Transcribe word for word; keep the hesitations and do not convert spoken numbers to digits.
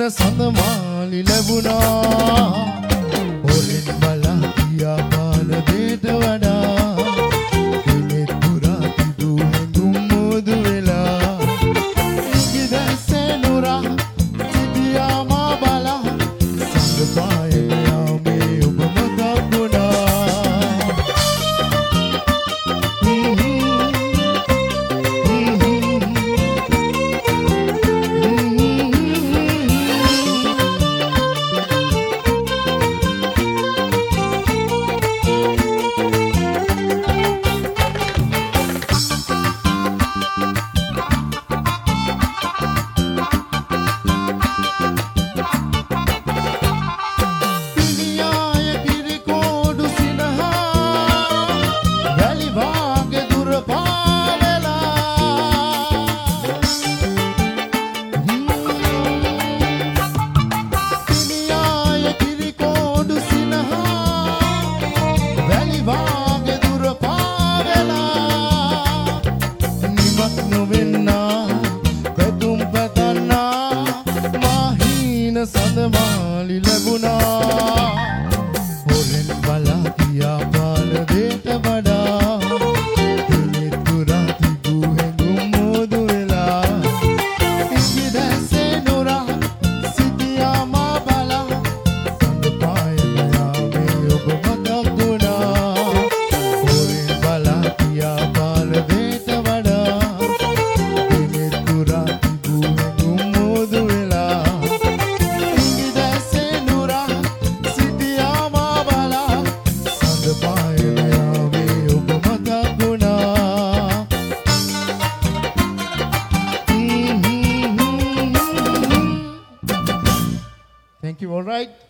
සඳමාලි ලැබුණා හොරෙන් බලා කියා පාන දේට වඩා දිනෙත් පුරා තිබූ හැඟුම් මෝදු වෙලා ඉඟි දැසේ නුරා සිටියා මා බලා සඳ පායන යාමේ ඔබ මතක් වුණා සඳමාලි ලැබුණා හොරෙන් බලා කියා පාන දේට වඩා දිනෙත් පුරා තිබූ හැඟුම් මෝදු වෙලා ඉඟි දැසේ නුරා සිටියා මා බලා සඳ පායන යාමේ ඔබ මතක් වුණා හොරෙන් බලා කියා පාන දේට වඩා දිනෙත් පුරා තිබූ හැඟුම් මෝදු වෙලා Thank you. All right.